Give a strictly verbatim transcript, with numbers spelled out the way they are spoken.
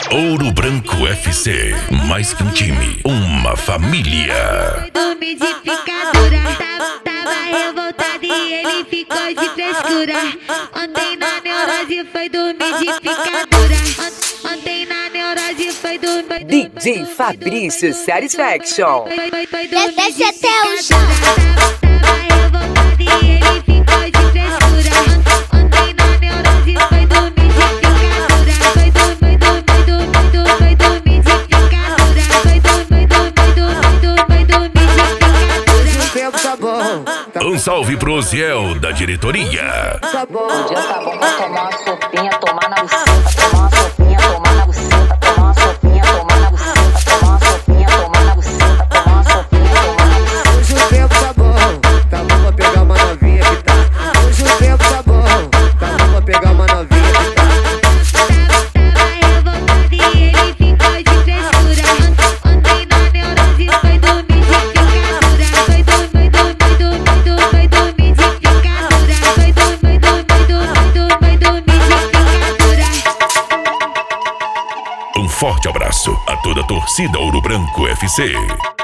Ouro Branco F C, mais que um time, uma família. Foi do umidificadora, tava, tava revoltado e ele ficou de frescura. Ontem na neurose foi do umidificadora. Ont, ontem na neurose foi do... Foi do D J Fabrício Satisfaction. Foi, foi, foi do Desce até o chão. Tava revoltado e ele ficou de frescura. Ontem na neurose foi do umidificadora. Foi do, foi do, foi do, foi do, foi do umidificadora. Foi do, foi do, foi do, foi do, foi do umidificadora. O tempo tá bom. Tá Um salve pro Osiel da diretoria. tá bom. O dia tá bom pra tomar uma sopinha, tomar na buceta, tomar uma sopinha, tomar na buceta, tomar uma sopinha, tomar na buceta, tomar uma sopinha, tomar na buceta, tomar uma sopinha, tomar na buceta. Hoje o tempo tá bom. Tá bom pra pegar uma novinha que tá. Hoje o tempo tá bom. Tá bom pra pegar uma novinha que tá. Tava revoltado e ele ficou de frescura. Ontem na neurose foi do umidificadora. Foi do, foi do, foi do, foi do, foi do umidificadora. Foi do, foi do, foi do, foi do, foi do umidificadora. Um forte abraço a toda a torcida Ouro Branco F C.